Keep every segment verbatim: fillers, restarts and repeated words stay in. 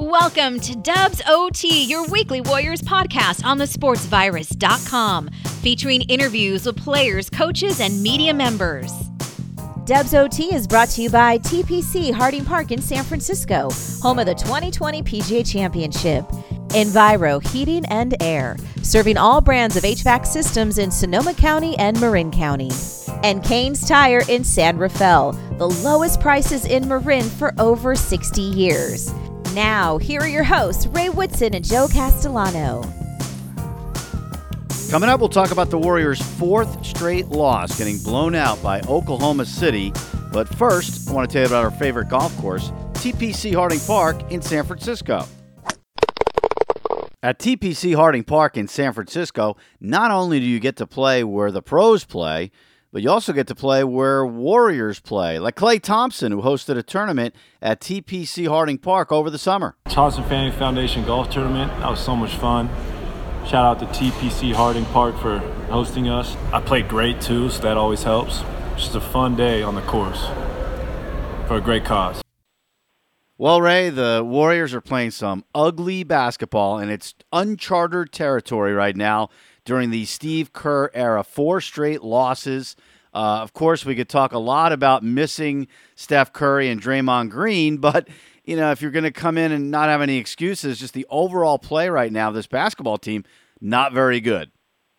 Welcome to Dubs O T, your weekly Warriors podcast on the sports virus dot com, featuring interviews with players, coaches, and media members. Dubs O T is brought to you by T P C Harding Park in San Francisco, home of the twenty twenty P G A Championship. Enviro Heating and Air, serving all brands of H V A C systems in Sonoma County and Marin County. And Kane's Tire in San Rafael, the lowest prices in Marin for over sixty years. Now, here are your hosts, Ray Whitson and Joe Castellano. Coming up, we'll talk about the Warriors' fourth straight loss, getting blown out by Oklahoma City. But first, I want to tell you about our favorite golf course, T P C Harding Park in San Francisco. At T P C Harding Park in San Francisco, not only do you get to play where the pros play, but you also get to play where Warriors play, like Klay Thompson, who hosted a tournament at T P C Harding Park over the summer. Thompson Family Foundation Golf Tournament, that was so much fun. Shout out to T P C Harding Park for hosting us. I played great too, so that always helps. Just a fun day on the course for a great cause. Well, Ray, the Warriors are playing some ugly basketball, and it's uncharted territory right now during the Steve Kerr era. Four straight losses. Uh, of course, we could talk a lot about missing Steph Curry and Draymond Green, but, you know, if you're going to come in and not have any excuses, just the overall play right now, this basketball team, not very good.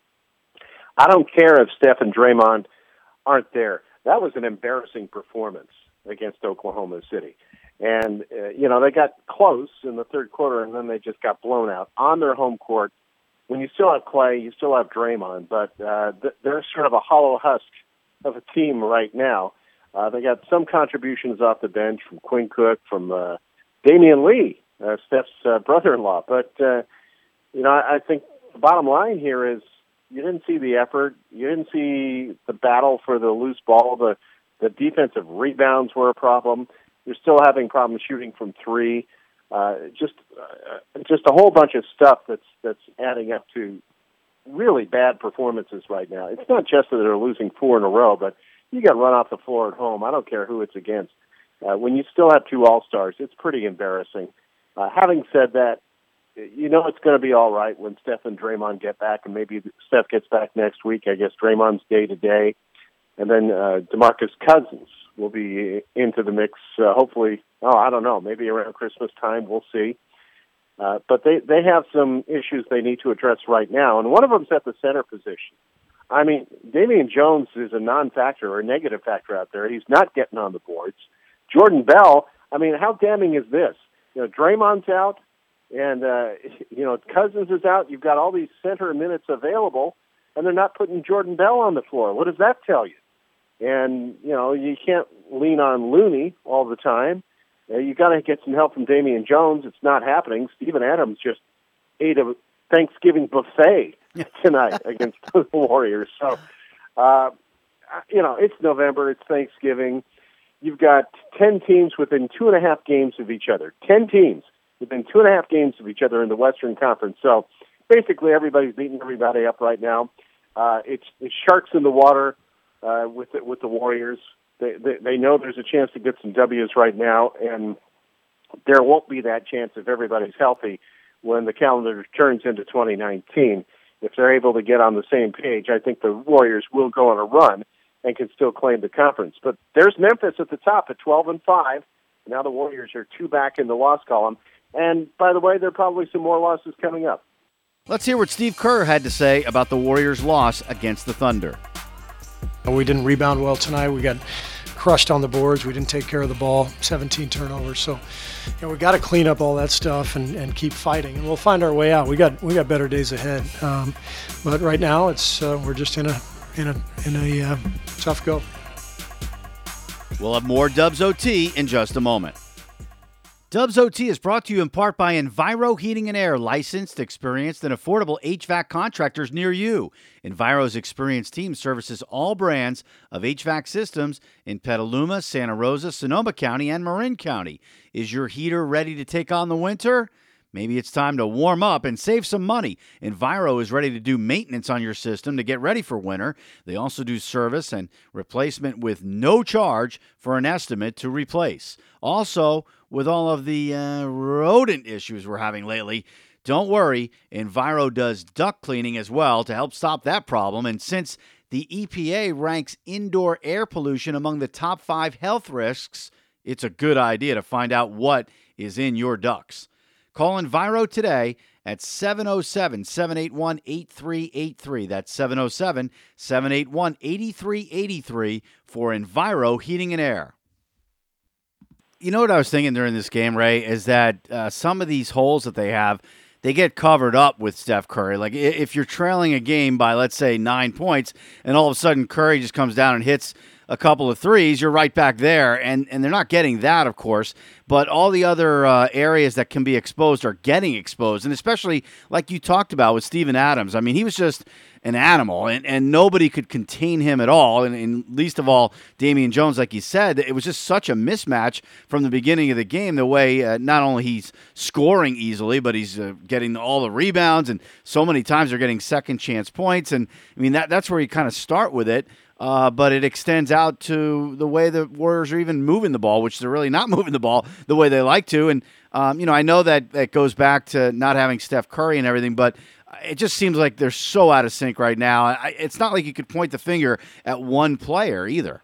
I don't care if Steph and Draymond aren't there. That was an embarrassing performance against Oklahoma City. And, uh, you know, they got close in the third quarter, and then they just got blown out on their home court. When you still have Klay, you still have Draymond, but uh, th- they're sort of a hollow husk of a team right now. Uh, they got some contributions off the bench from Quinn Cook, from uh, Damian Lee, uh, Steph's uh, brother-in-law. But, uh, you know, I, I think the bottom line here is you didn't see the effort. You didn't see the battle for the loose ball. The, the defensive rebounds were a problem. You're still having problems shooting from three. Uh, just, uh, just a whole bunch of stuff that's that's adding up to really bad performances right now. It's not just that they're losing four in a row, but you got run off the floor at home. I don't care who it's against. Uh, when you still have two All-Stars, it's pretty embarrassing. Uh, having said that, you know it's going to be all right when Steph and Draymond get back, and maybe Steph gets back next week. I guess Draymond's day to day, and then uh, DeMarcus Cousins will be into the mix, uh, hopefully, oh, I don't know, maybe around Christmas time, we'll see. Uh, but they, they have some issues they need to address right now, and one of them's at the center position. I mean, Damian Jones is a non-factor or a negative factor out there. He's not getting on the boards. Jordan Bell, I mean, how damning is this? You know, Draymond's out, and, uh, you know, Cousins is out. You've got all these center minutes available, and they're not putting Jordan Bell on the floor. What does that tell you? And, you know, you can't lean on Looney all the time. Uh, you got to get some help from Damian Jones. It's not happening. Steven Adams just ate a Thanksgiving buffet tonight against the Warriors. So, uh, you know, it's November. It's Thanksgiving. You've got ten teams within two and a half games of each other. Ten teams within two and a half games of each other in the Western Conference. So, basically, everybody's beating everybody up right now. Uh, it's, it's sharks in the water. Uh, with the, with the Warriors, they, they they know there's a chance to get some W's right now, and there won't be that chance if everybody's healthy when the calendar turns into twenty nineteen. If they're able to get on the same page, I think the Warriors will go on a run and can still claim the conference. But there's Memphis at the top at twelve and five. Now the Warriors are two back in the loss column, and by the way, there are probably some more losses coming up. Let's hear what Steve Kerr had to say about the Warriors' loss against the Thunder. We didn't rebound well tonight. We got crushed on the boards. We didn't take care of the ball, seventeen turnovers. So, you know, we got to clean up all that stuff and, and keep fighting, and we'll find our way out. We got we got better days ahead. Um, but right now, it's uh, we're just in a in a in a uh, tough go. We'll have more Dubs O T in just a moment. Dubs O T is brought to you in part by Enviro Heating and Air, licensed, experienced, and affordable H V A C contractors near you. Enviro's experienced team services all brands of H V A C systems in Petaluma, Santa Rosa, Sonoma County, and Marin County. Is your heater ready to take on the winter? Maybe it's time to warm up and save some money. Enviro is ready to do maintenance on your system to get ready for winter. They also do service and replacement with no charge for an estimate to replace. Also, with all of the uh, rodent issues we're having lately. Don't worry, Enviro does duct cleaning as well to help stop that problem. And since the E P A ranks indoor air pollution among the top five health risks, it's a good idea to find out what is in your ducts. Call Enviro today at seven oh seven, seven eight one, eight three eight three. That's seven oh seven, seven eight one, eight three eight three for Enviro Heating and Air. You know what I was thinking during this game, Ray, is that uh, some of these holes that they have, they get covered up with Steph Curry. Like, if you're trailing a game by, let's say, nine points, and all of a sudden Curry just comes down and hits a couple of threes, you're right back there. And, and they're not getting that, of course, but all the other uh, areas that can be exposed are getting exposed. And especially, like you talked about with Steven Adams, I mean, he was just an animal, and, and nobody could contain him at all, and, and least of all, Damian Jones, like you said. It was just such a mismatch from the beginning of the game, the way uh, not only he's scoring easily, but he's uh, getting all the rebounds, and so many times they're getting second chance points. And, I mean, that that's where you kind of start with it. Uh, but it extends out to the way the Warriors are even moving the ball, which they're really not moving the ball the way they like to. And, um, you know, I know that that goes back to not having Steph Curry and everything, but it just seems like they're so out of sync right now. I, it's not like you could point the finger at one player either.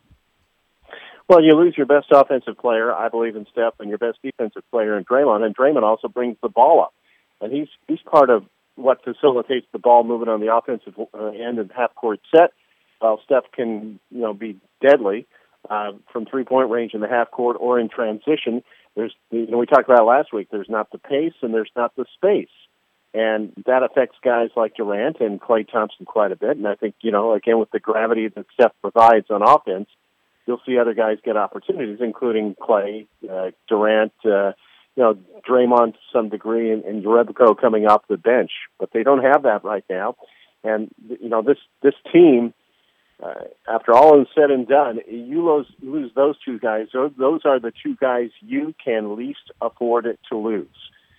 Well, you lose your best offensive player, I believe, in Steph, and your best defensive player in Draymond, and Draymond also brings the ball up. And he's he's part of what facilitates the ball movement on the offensive end and half-court set. While Steph can, you know, be deadly uh, from three-point range in the half court or in transition, there's, you know, we talked about it last week. There's not the pace and there's not the space, and that affects guys like Durant and Klay Thompson quite a bit. And I think, you know, again with the gravity that Steph provides on offense, you'll see other guys get opportunities, including Klay, uh, Durant, uh, you know, Draymond to some degree, and, and Jerebko coming off the bench. But they don't have that right now, and you know, this this team. Uh, after all is said and done, you lose, lose those two guys. Those, those are the two guys you can least afford it to lose.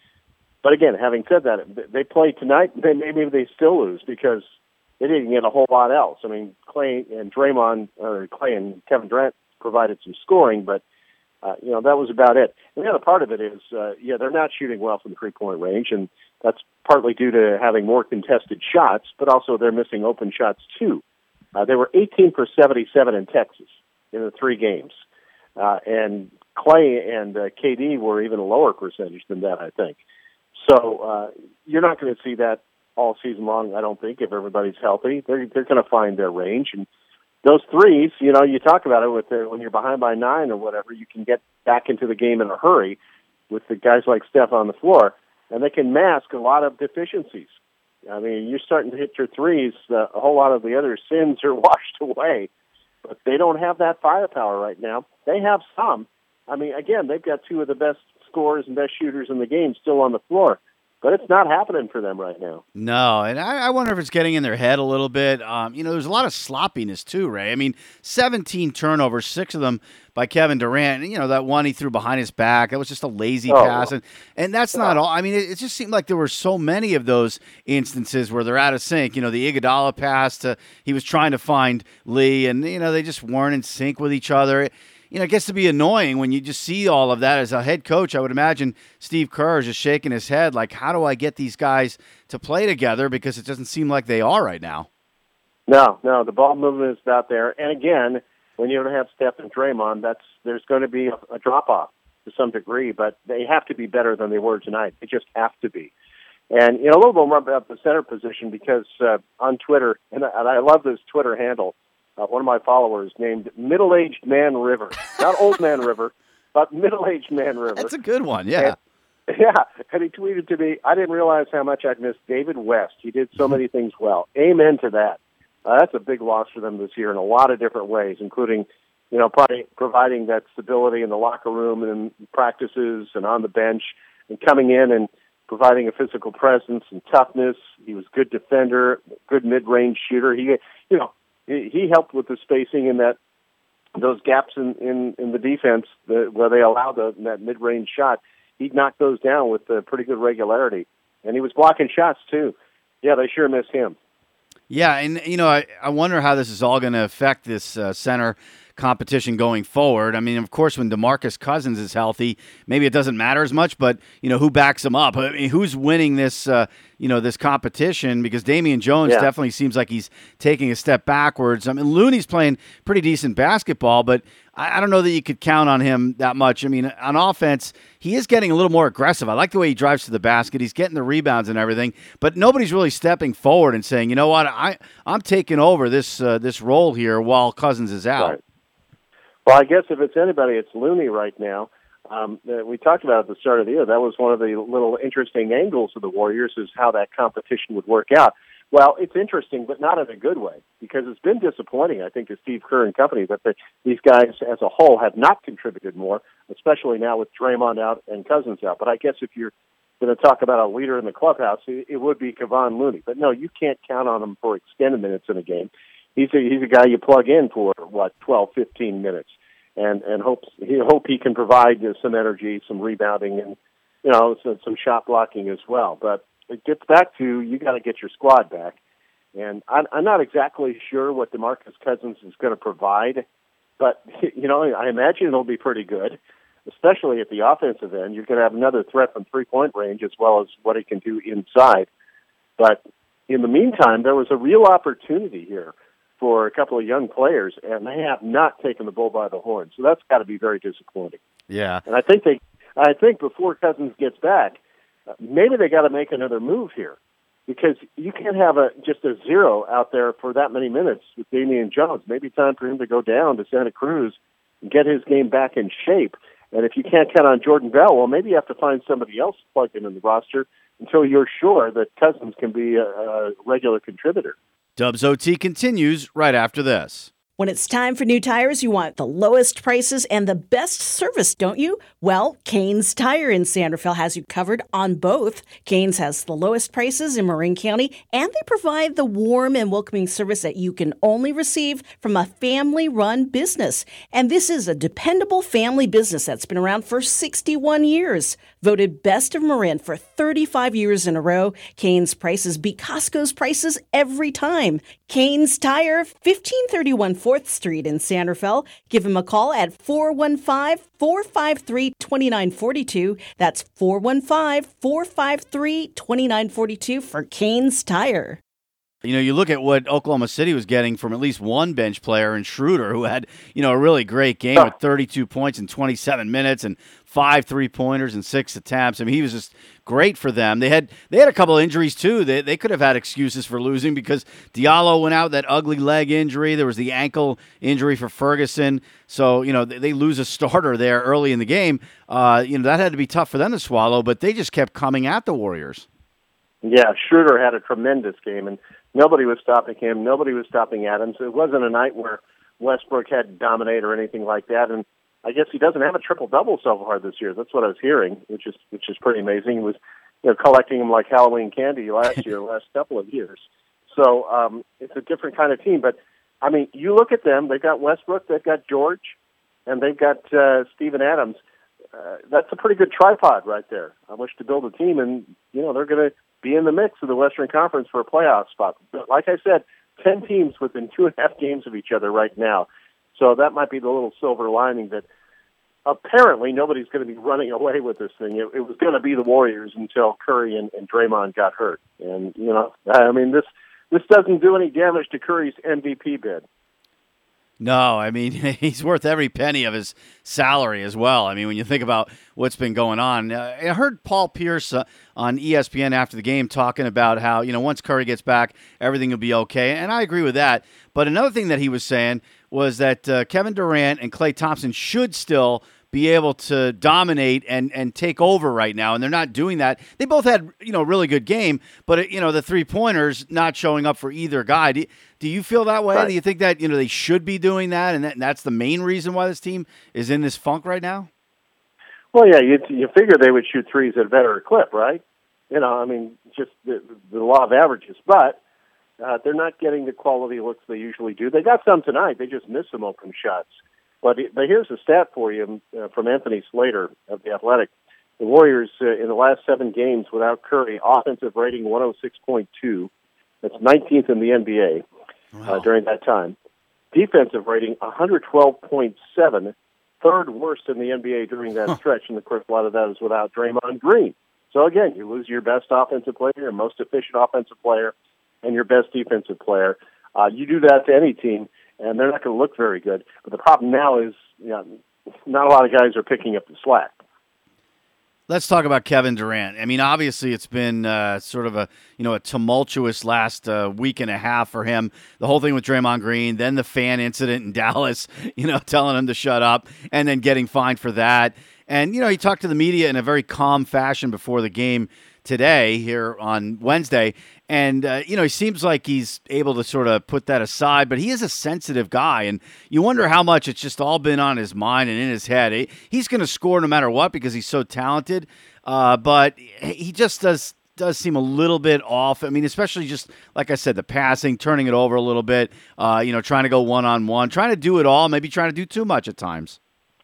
But again, having said that, they play tonight, then maybe they still lose because they didn't get a whole lot else. I mean, Klay and Draymond, or Klay and Kevin Durant provided some scoring, but uh, you know, that was about it. And the other part of it is, uh, yeah, they're not shooting well from three-point range, and that's partly due to having more contested shots, but also they're missing open shots too. Uh, they were eighteen for seventy-seven in Texas in the three games. Uh, and Klay and uh, K D were even a lower percentage than that, I think. So uh, you're not going to see that all season long, I don't think, if everybody's healthy. They're, they're going to find their range. And those threes, you know, you talk about it with the, when you're behind by nine or whatever, you can get back into the game in a hurry with the guys like Steph on the floor, and they can mask a lot of deficiencies. I mean, you're starting to hit your threes, uh, a whole lot of the other sins are washed away, but they don't have that firepower right now. They have some. I mean, again, they've got two of the best scorers and best shooters in the game still on the floor, but it's not happening for them right now. No, and I, I wonder if it's getting in their head a little bit. Um, you know, there's a lot of sloppiness too, Ray. I mean, seventeen turnovers, six of them by Kevin Durant. And, you know, that one he threw behind his back, that was just a lazy oh, pass. And, and that's not all. I mean, it, it just seemed like there were so many of those instances where they're out of sync. You know, the Iguodala pass, to, he was trying to find Lee, and, you know, they just weren't in sync with each other. You know, it gets to be annoying when you just see all of that. As a head coach, I would imagine Steve Kerr is just shaking his head like, how do I get these guys to play together? Because it doesn't seem like they are right now. No, no, the ball movement is not there. And again, when you don't have Steph and Draymond, that's there's going to be a, a drop-off to some degree, but they have to be better than they were tonight. They just have to be. And, you know, a little bit more about the center position because uh, on Twitter, and I, and I love this Twitter handle, Uh, one of my followers named Middle-Aged Man River. Not Old Man River, but Middle-Aged Man River. That's a good one, yeah. And, yeah, and he tweeted to me, I didn't realize how much I'd missed David West. He did so many things well. Amen to that. Uh, that's a big loss for them this year in a lot of different ways, including, you know, probably providing that stability in the locker room and in practices and on the bench and coming in and providing a physical presence and toughness. He was a good defender, good mid-range shooter. He, you know, he helped with the spacing in that those gaps in, in, in the defense the, where they allowed the, that mid-range shot. He knocked those down with uh, pretty good regularity. And he was blocking shots, too. Yeah, they sure miss him. Yeah, and, you know, I, I wonder how this is all going to affect this uh, center competition going forward. I mean, of course, when DeMarcus Cousins is healthy, maybe it doesn't matter as much, but, you know, who backs him up? I mean, who's winning this, uh, you know, this competition? Because Damian Jones yeah. definitely seems like he's taking a step backwards. I mean, Looney's playing pretty decent basketball, but I, I don't know that you could count on him that much. I mean, on offense, he is getting a little more aggressive. I like the way he drives to the basket. He's getting the rebounds and everything, but nobody's really stepping forward and saying, you know what, I, I'm taking over this uh, this role here while Cousins is out. Right. Well, I guess if it's anybody, it's Looney right now. Um, we talked about at the start of the year, that was one of the little interesting angles of the Warriors, is how that competition would work out. Well, it's interesting, but not in a good way, because it's been disappointing, I think, to Steve Kerr and company, that the, these guys as a whole have not contributed more, especially now with Draymond out and Cousins out. But I guess if you're going to talk about a leader in the clubhouse, it, it would be Kevon Looney. But no, you can't count on him for extended minutes in a game. He's a, he's a guy you plug in for, what, twelve, fifteen minutes. And and hopes he hope he can provide uh, some energy, some rebounding, and you know some, some shot blocking as well. But it gets back to, you got to get your squad back, and I'm, I'm not exactly sure what DeMarcus Cousins is going to provide, but you know I imagine it'll be pretty good, especially at the offensive end. You're going to have another threat from three point range as well as what he can do inside. But in the meantime, there was a real opportunity here for a couple of young players, and they have not taken the bull by the horn. So that's got to be very disappointing. Yeah. And I think they, I think before Cousins gets back, uh, maybe they got to make another move here, because you can't have a just a zero out there for that many minutes with Damian Jones. Maybe time for him to go down to Santa Cruz and get his game back in shape. And if you can't count on Jordan Bell, well, maybe you have to find somebody else to plug in in the roster until you're sure that Cousins can be a, a regular contributor. Dubs O T continues right after this. When it's time for new tires, you want the lowest prices and the best service, don't you? Well, Kane's Tire in San Rafael has you covered on both. Kane's has the lowest prices in Marin County, and they provide the warm and welcoming service that you can only receive from a family-run business. And this is a dependable family business that's been around for sixty-one years. Voted best of Marin for thirty-five years in a row, Kane's prices beat Costco's prices every time. Kane's Tire, fifteen thirty-one fourth Street in San Rafael. Give him a call at four one five, four five three, two nine four two. That's four one five, four five three, two nine four two for Kane's Tire. You know, you look at what Oklahoma City was getting from at least one bench player in Schroeder, who had, you know, a really great game with thirty-two points in twenty-seven minutes and five three-pointers and six attempts. I mean, he was just great for them. They had they had a couple of injuries, too. They they could have had excuses for losing, because Diallo went out, that ugly leg injury. There was the ankle injury for Ferguson. So, you know, they, they lose a starter there early in the game. Uh, you know, that had to be tough for them to swallow, but they just kept coming at the Warriors. Yeah, Schroeder had a tremendous game, and nobody was stopping him. Nobody was stopping Adams. It wasn't a night where Westbrook had to dominate or anything like that. And I guess he doesn't have a triple-double so far this year. That's what I was hearing, which is which is pretty amazing. He was, you know, collecting them like Halloween candy last year, last couple of years. So um, it's a different kind of team. But, I mean, you look at them. They've got Westbrook, they've got George, and they've got uh, Steven Adams. Uh, that's a pretty good tripod right there on which to build a team. And, you know, they're going to be in the mix of the Western Conference for a playoff spot. But like I said, ten teams within two and a half games of each other right now. So that might be the little silver lining, that apparently nobody's going to be running away with this thing. It, it was going to be the Warriors until Curry and, and Draymond got hurt. And, you know, I mean, this this doesn't do any damage to Curry's M V P bid. No, I mean, he's worth every penny of his salary as well. I mean, when you think about what's been going on. Uh, I heard Paul Pierce uh, on E S P N after the game talking about how, you know, once Curry gets back, everything will be okay. And I agree with that. But another thing that he was saying was that uh, Kevin Durant and Klay Thompson should still be able to dominate and, and take over right now, and they're not doing that. They both had, you know, a really good game, but, you know, the three-pointers not showing up for either guy. Do you, do you feel that way? Right. Do you think that, you know, they should be doing that, and, that, and that's the main reason why this team is in this funk right now? Well, yeah, you, you figure they would shoot threes at a better clip, right? You know, I mean, just the, the law of averages. But uh, they're not getting the quality looks they usually do. They got some tonight. They just missed some open shots. But, but here's a stat for you uh, from Anthony Slater of The Athletic. The Warriors, uh, in the last seven games without Curry, offensive rating one oh six point two. That's nineteenth in the N B A wow. uh, during that time. defensive rating, one twelve point seven, third worst in the N B A during that stretch. And, of course, a lot of that is without Draymond Green. So, again, you lose your best offensive player, your most efficient offensive player, and your best defensive player. Uh, you do that to any team, and they're not going to look very good. But the problem now is, you know, not a lot of guys are picking up the slack. Let's talk about Kevin Durant. I mean, obviously, it's been uh, sort of a you know a tumultuous last uh, week and a half for him. The whole thing with Draymond Green, then the fan incident in Dallas, you know, telling him to shut up, and then getting fined for that. And you know, he talked to the media in a very calm fashion before the game today here on Wednesday. And, uh, you know, he seems like he's able to sort of put that aside, but he is a sensitive guy. And you wonder how much it's just all been on his mind and in his head. He, he's going to score no matter what because he's so talented. Uh, but he just does does seem a little bit off. I mean, especially just, like I said, the passing, turning it over a little bit, uh, you know, trying to go one-on-one, trying to do it all, maybe trying to do too much at times.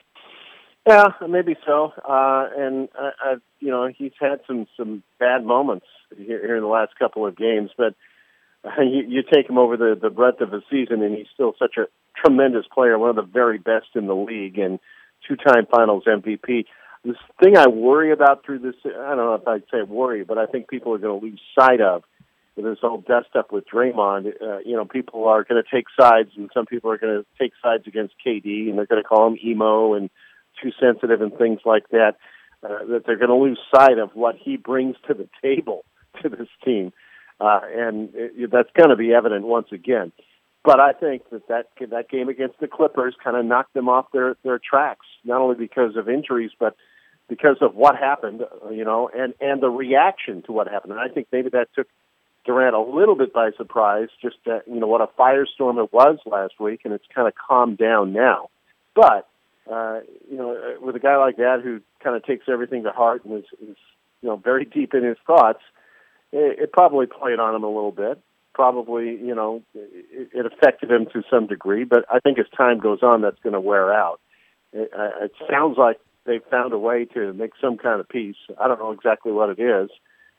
Yeah, maybe so. Uh, and, uh, uh, you know, he's had some, some bad moments here, here in the last couple of games, but uh, you, you take him over the, the breadth of the season, and he's still such a tremendous player, one of the very best in the league, and two-time Finals M V P. This thing I worry about through this, I don't know if I'd say worry, but I think people are going to lose sight of with this whole dust-up with Draymond. Uh, you know, people are going to take sides, and some people are going to take sides against K D, and they're going to call him emo and too sensitive and things like that, uh, that they're going to lose sight of what he brings to the table to this team. Uh, and it, that's going to be evident once again. But I think that that, that game against the Clippers kind of knocked them off their, their tracks, not only because of injuries, but because of what happened, you know, and, and the reaction to what happened. And I think maybe that took Durant a little bit by surprise, just, uh, you know, what a firestorm it was last week, and it's kind of calmed down now. But Uh, you know, with a guy like that who kind of takes everything to heart and is, is you know, very deep in his thoughts, it, it probably played on him a little bit. Probably, you know, it, it affected him to some degree, but I think as time goes on, that's going to wear out. It, uh, it sounds like they've found a way to make some kind of peace. I don't know exactly what it is,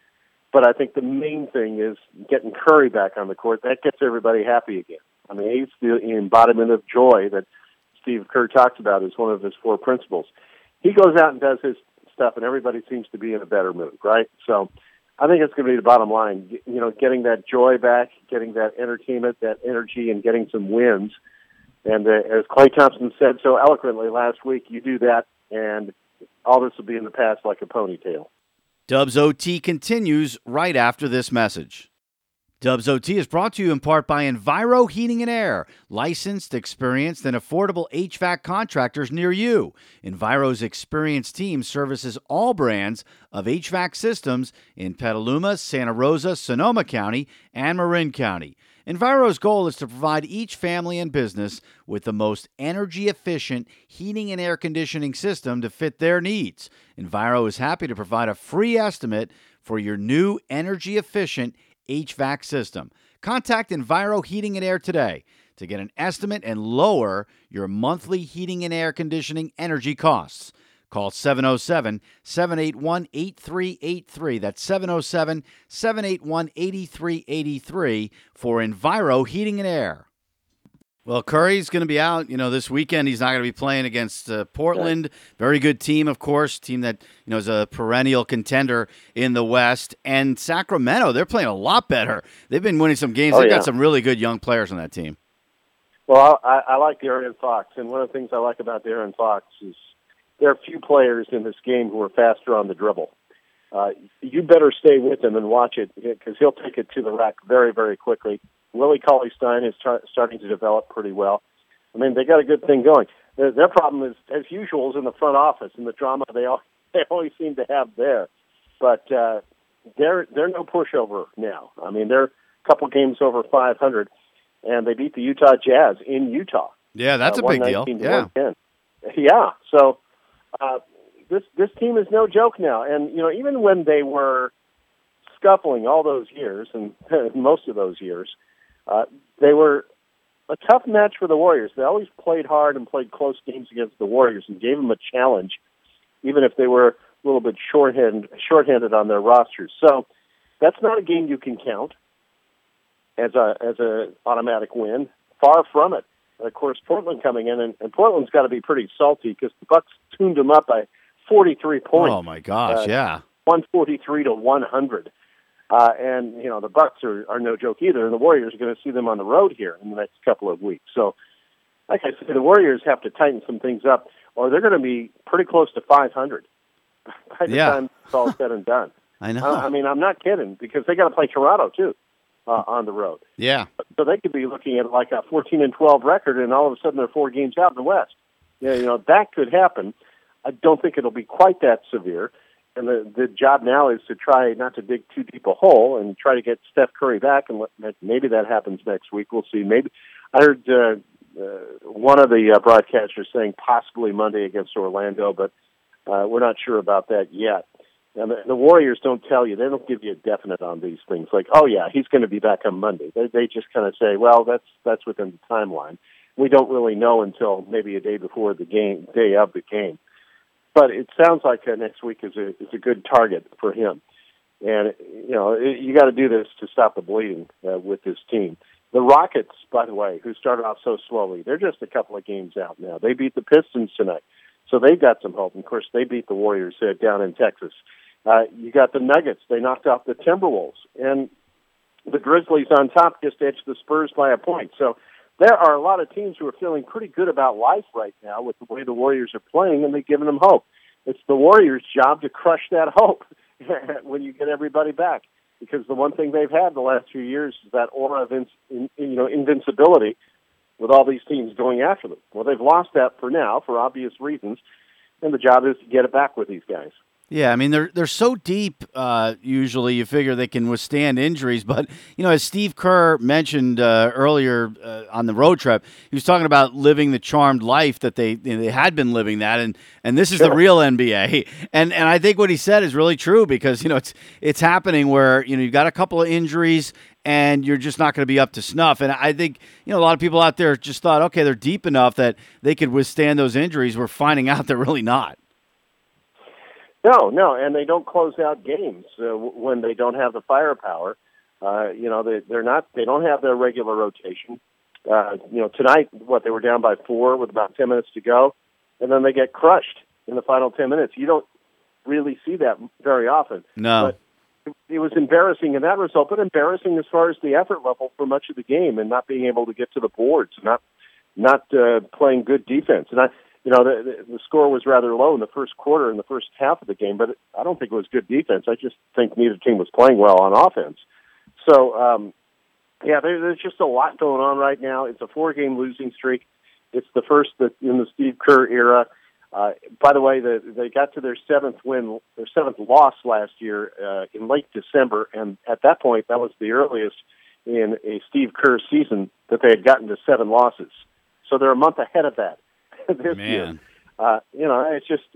but I think the main thing is getting Curry back on the court. That gets everybody happy again. I mean, he's the embodiment of joy that Steve Kerr talks about as one of his four principles. He goes out and does his stuff, and everybody seems to be in a better mood, right? So I think it's going to be the bottom line, you know, getting that joy back, getting that entertainment, that energy, and getting some wins. And uh, as Klay Thompson said so eloquently last week, you do that, and all this will be in the past like a ponytail. Dubs O T continues right after this message. Dubs O T is brought to you in part by Enviro Heating and Air, licensed, experienced, and affordable H V A C contractors near you. Enviro's experienced team services all brands of H V A C systems in Petaluma, Santa Rosa, Sonoma County, and Marin County. Enviro's goal is to provide each family and business with the most energy-efficient heating and air conditioning system to fit their needs. Enviro is happy to provide a free estimate for your new energy-efficient H V A C system. Contact Enviro Heating and Air today to get an estimate and lower your monthly heating and air conditioning energy costs. Call seven oh seven, seven eight one, eight three eight three. That's seven oh seven, seven eight one, eight three eight three for Enviro Heating and Air. Well, Curry's going to be out, you know, this weekend. He's not going to be playing against uh, Portland. Very good team, of course. Team that, you know, is a perennial contender in the West. And Sacramento, they're playing a lot better. They've been winning some games. Oh, They've yeah. got some really good young players on that team. Well, I, I like De'Aaron Fox, and one of the things I like about De'Aaron Fox is there are few players in this game who are faster on the dribble. Uh, you better stay with him and watch it because he'll take it to the rack very, very quickly. Willie Cauley-Stein is tar- starting to develop pretty well. I mean, they got a good thing going. Their, their problem is, as usual, is in the front office and the drama they all they always seem to have there. But uh, they're they're no pushover now. I mean, they're a couple games over five hundred, and they beat the Utah Jazz in Utah. Yeah, that's uh, a big deal. Yeah, yeah. So uh, this this team is no joke now. And you know, even when they were scuffling all those years, and most of those years. Uh, they were a tough match for the Warriors. They always played hard and played close games against the Warriors and gave them a challenge, even if they were a little bit shorthanded, shorthanded on their rosters. So that's not a game you can count as a as a automatic win. Far from it. of course, Portland coming in, and, and Portland's got to be pretty salty because the Bucks tuned them up by forty-three points. Oh my gosh, uh, yeah, one forty-three to one hundred. Uh, and you know the Bucks are, are no joke either, and the Warriors are going to see them on the road here in the next couple of weeks. So, like I said, the Warriors have to tighten some things up, or they're going to be pretty close to five hundred by the yeah. time it's all said and done. I know. Uh, I mean, I'm not kidding because they got to play Toronto too uh, on the road. Yeah. So they could be looking at like a fourteen and twelve record, and all of a sudden they're four games out in the West. Yeah, you know that could happen. I don't think it'll be quite that severe. And the the job now is to try not to dig too deep a hole and try to get Steph Curry back, and let, maybe that happens next week. We'll see. Maybe I heard uh, uh, one of the uh, broadcasters saying possibly Monday against Orlando, but uh, we're not sure about that yet. And the, the Warriors don't tell you; they don't give you a definite on these things. Like, oh yeah, he's going to be back on Monday. They they just kind of say, well, that's that's within the timeline. We don't really know until maybe a day before the game, day of the game. But it sounds like uh, next week is a is a good target for him, and you know it, you got to do this to stop the bleeding uh, with this team. The Rockets, by the way, who started off so slowly, they're just a couple of games out now. They beat the Pistons tonight, so they've got some hope. And of course, they beat the Warriors uh, down in Texas. Uh, you got the Nuggets; they knocked off the Timberwolves, and the Grizzlies on top just edged the Spurs by a point. So there are a lot of teams who are feeling pretty good about life right now with the way the Warriors are playing, and they're giving them hope. It's the Warriors' job to crush that hope when you get everybody back, because the one thing they've had the last few years is that aura of in, in, you know invincibility with all these teams going after them. Well, they've lost that for now for obvious reasons, and the job is to get it back with these guys. Yeah, I mean, they're they're so deep, uh, usually you figure they can withstand injuries. But, you know, as Steve Kerr mentioned uh, earlier uh, on the road trip, he was talking about living the charmed life that they you know, they had been living that. And, and this is sure. the real N B A. And and I think what he said is really true because, you know, it's it's happening where, you know, you've got a couple of injuries and you're just not going to be up to snuff. And I think, you know, a lot of people out there just thought, okay, they're deep enough that they could withstand those injuries. We're finding out they're really not. No, no, and they don't close out games uh, when they don't have the firepower. Uh, you know, they, they're not. They don't have their regular rotation. Uh, you know, tonight, what they were down by four with about ten minutes to go, and then they get crushed in the final ten minutes. You don't really see that very often. No, but it, it was embarrassing in that result, but embarrassing as far as the effort level for much of the game and not being able to get to the boards, not not uh, playing good defense, and I. You know, the, the score was rather low in the first quarter, in the first half of the game, but I don't think it was good defense. I just think neither team was playing well on offense. So, um, yeah, there, there's just a lot going on right now. It's a four-game losing streak. It's the first that in the Steve Kerr era. Uh, by the way, the, they got to their seventh win, their seventh loss last year uh, in late December, and at that point, that was the earliest in a Steve Kerr season that they had gotten to seven losses. So they're a month ahead of that. This Man. year, uh, you know, it's just,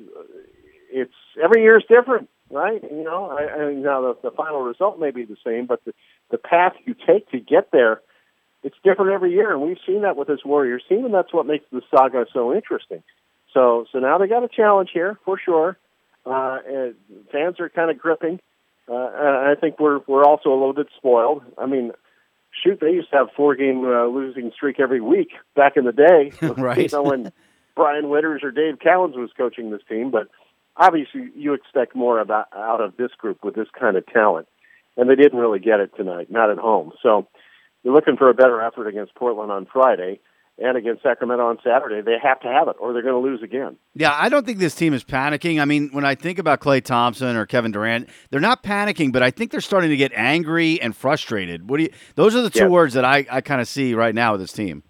it's every year is different, right? You know, I, I now the, the final result may be the same, but the, the path you take to get there, it's different every year, and we've seen that with this Warriors team, and that's what makes the saga so interesting. So, so now they got a challenge here for sure. Uh, and fans are kind of gripping. Uh, and I think we're we're also a little bit spoiled. I mean. Shoot, they used to have four-game uh, losing streak every week back in the day. Right. You know, when Brian Witters or Dave Cowens was coaching this team. But obviously you expect more about out of this group with this kind of talent. And they didn't really get it tonight, not at home. So you're looking for a better effort against Portland on Friday and against Sacramento on Saturday. They have to have it or they're going to lose again. Yeah, I don't think this team is panicking. I mean, when I think about Klay Thompson or Kevin Durant, they're not panicking, but I think they're starting to get angry and frustrated. What do you? Those are the two yes. words that I, I kind of see right now with this team.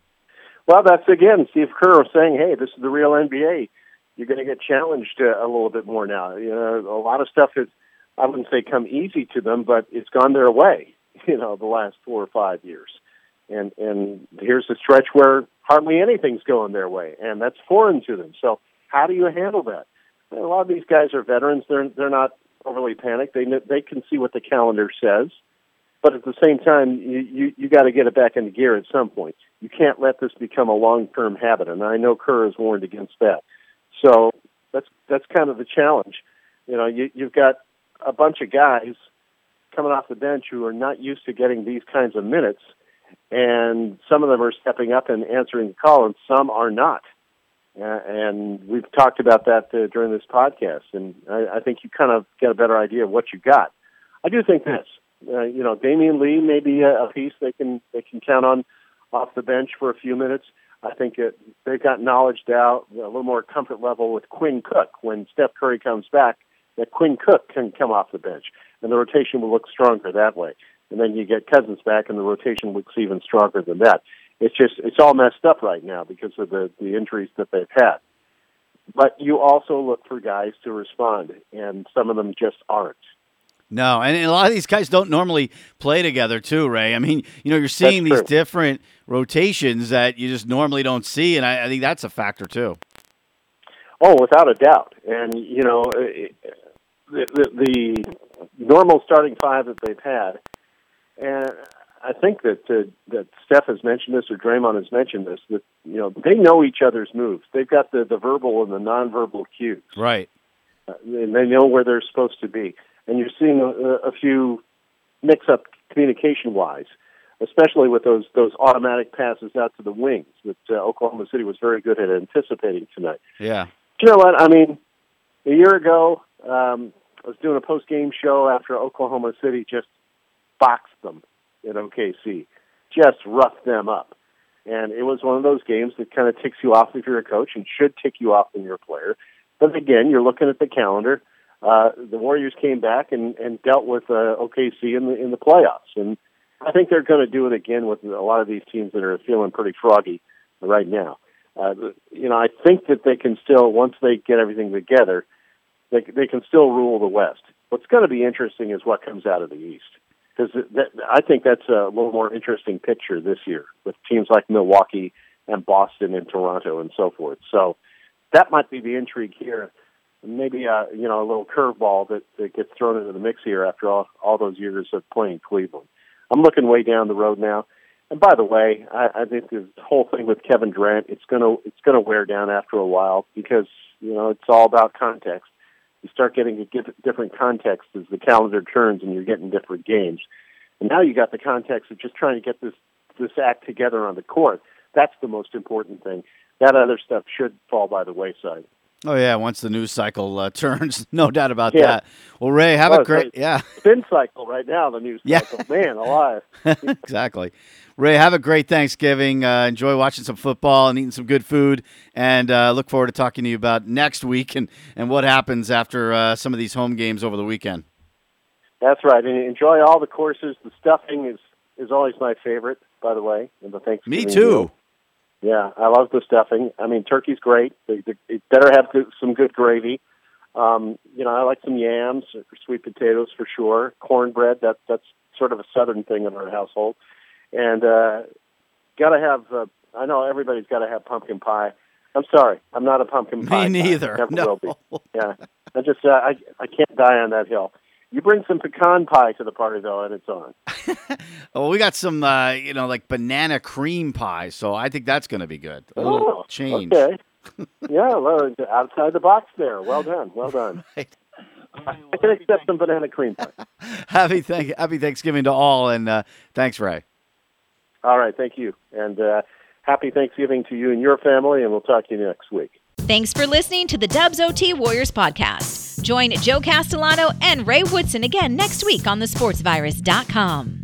Well, that's, again, Steve Kerr saying, hey, this is the real N B A. You're going to get challenged uh, a little bit more now. You know, a lot of stuff has, I wouldn't say come easy to them, but it's gone their way, you know, the last four or five years. And and here's a stretch where hardly anything's going their way, and that's foreign to them. So how do you handle that? A lot of these guys are veterans. They're they're not overly panicked. They they can see what the calendar says, but at the same time, you you, you got to get it back into gear at some point. You can't let this become a long-term habit, and I know Kerr has warned against that. So that's that's kind of the challenge. You know, you, you've got a bunch of guys coming off the bench who are not used to getting these kinds of minutes. and some of them are stepping up and answering the call, and some are not. Uh, and we've talked about that uh, during this podcast, and I, I think you kind of get a better idea of what you got. I do think this, uh, you know, Damian Lee may be a, a piece they can they can count on off the bench for a few minutes. I think it, they've got knowledge out, a little more comfort level with Quinn Cook. When Steph Curry comes back, that Quinn Cook can come off the bench, and the rotation will look stronger that way. And then you get Cousins back, and the rotation looks even stronger than that. It's just, it's all messed up right now because of the, the injuries that they've had. But you also look for guys to respond, and some of them just aren't. No, and a lot of these guys don't normally play together too, Ray. I mean, you know, you're seeing these different rotations that you just normally don't see, and I, I think that's a factor too. Oh, without a doubt. And, you know, the, the, the normal starting five that they've had, and I think that uh, that Steph has mentioned this or Draymond has mentioned this, that, you know, they know each other's moves. They've got the, the verbal and the nonverbal cues. Right. Uh, and they know where they're supposed to be. And you're seeing a, a few mix-up communication-wise, especially with those those automatic passes out to the wings that uh, Oklahoma City was very good at anticipating tonight. Yeah. You know what? I mean, a year ago, um, I was doing a post-game show after Oklahoma City just boxed them in O K C, just roughed them up. And it was one of those games that kind of ticks you off if you're a coach and should tick you off when you're a player. But again, you're looking at the calendar. Uh, the Warriors came back and, and dealt with uh, O K C in the in the playoffs, and I think they're going to do it again with a lot of these teams that are feeling pretty froggy right now. Uh, you know, I think that they can still, once they get everything together, they they can still rule the West. What's going to be interesting is what comes out of the East, because I think that's a little more interesting picture this year with teams like Milwaukee and Boston and Toronto and so forth. So that might be the intrigue here. Maybe uh, you know, a little curveball that, that gets thrown into the mix here after all, all those years of playing Cleveland. I'm looking way down the road now. And by the way, I, I think this whole thing with Kevin Durant, it's gonna it's gonna wear down after a while because you know it's all about context. You start getting a different context as the calendar turns, and you're getting different games. And now you got the context of just trying to get this this act together on the court. That's the most important thing. That other stuff should fall by the wayside. Oh, yeah, once the news cycle uh, turns, no doubt about yeah. that. Well, Ray, have well, a great, yeah. spin cycle right now, the news yeah. cycle. Man, alive. Exactly. Ray, have a great Thanksgiving. Uh, enjoy watching some football and eating some good food, and uh, look forward to talking to you about next week and, and what happens after uh, some of these home games over the weekend. That's right, and enjoy all the courses. The stuffing is, is always my favorite, by the way, in the Thanksgiving Me too. meal. Yeah, I love the stuffing. I mean, turkey's great. It better have good, some good gravy. Um, you know, I like some yams, or sweet potatoes for sure. Cornbread, that, that's sort of a southern thing in our household. And uh, got to have, uh, I know everybody's got to have pumpkin pie. I'm sorry, I'm not a pumpkin pie. Me neither. Never no. will be. Yeah, I just, uh, I, I can't die on that hill. You bring some pecan pie to the party, though, and it's on. Well, we got some, uh, you know, like banana cream pie, so I think that's going to be good. A little oh, change. Okay. Yeah, well, outside the box there. Well done. Well done. Right. I can accept some banana cream pie. happy, thank- happy Thanksgiving to all, and uh, thanks, Ray. All right, thank you. And uh, happy Thanksgiving to you and your family, and we'll talk to you next week. Thanks for listening to the Dubs O T Warriors podcast. Join Joe Castellano and Ray Woodson again next week on the sports virus dot com.